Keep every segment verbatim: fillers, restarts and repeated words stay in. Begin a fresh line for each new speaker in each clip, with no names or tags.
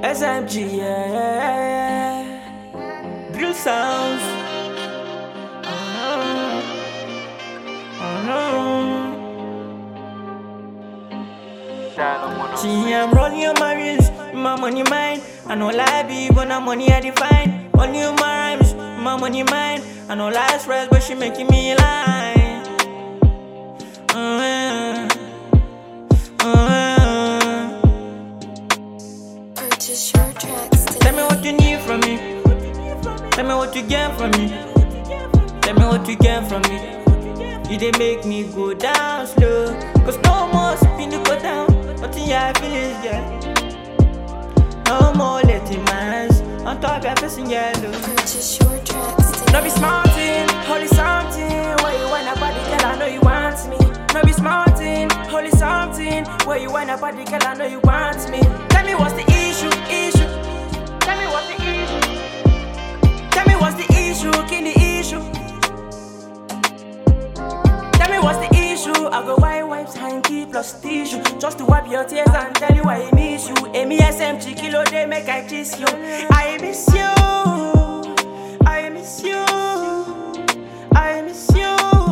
S M G, yeah. Drill sounds. Uh-huh. Uh-huh. See, I'm rolling on my wrist, my money mine. I know lie be, but now money I define. Only on my rhymes, my money mine. I know lie stress, but she making me lie. Uh-huh. Uh-huh.
Purchase your tracks today.
Tell me what you need from me. Tell me what you get from me. Tell me what you get from me. You dey make me go down slow. Cause no more spin to go down. Nothing I feel is yeah. No more letting my hands on top your face in yellow.
Purchase your tracks today.
No be smarting, holy something. Where you want a body, girl, I know you want me. No be smarting, holy something. Where you want a body, girl, I know you want me. Tell me what's the issue, issue. Tell me what's the issue. Tell me what's the issue, king the issue. Tell me what's the issue. I go white wipes, hanky plus tissue, just to wipe your tears and tell you I miss you. Amy S M G kilo day make I kiss you. I miss you. I miss you. I miss you.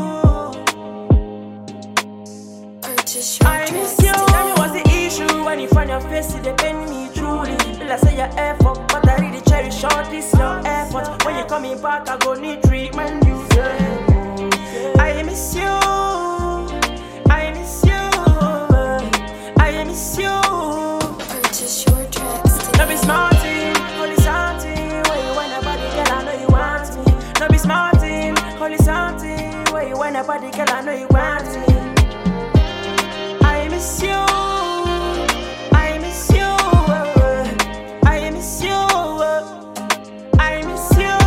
Purchase your
I
tracks
miss you.
today.
Tell me what's the issue. When you find your face, it depend me truly. Will I say your effort, but I really cherish all this your effort. When you coming back, I go need treatment. You say I miss you. I miss you. I miss you.
Purchase your tracks today.
No be smarting, holy something. Where you want a body, girl, I know you want me. No be smarting, holy something. Where you want a body, girl, I know you want me. I miss you. I miss you. I miss you. I miss you.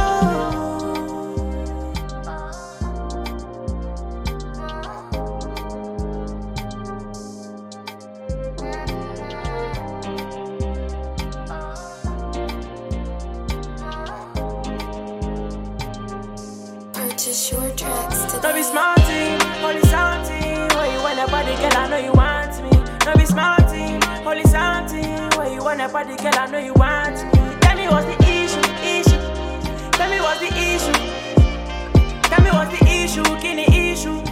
Purchase your tracks
No
today.
be smarting, holy something. Where you want a body, girl, I know you want me. No be smarting, holy something. Where you want a body, girl, I know you want me. Tell me what's the issue, issue. Tell me what's the issue. Tell me what's the issue, king the issue.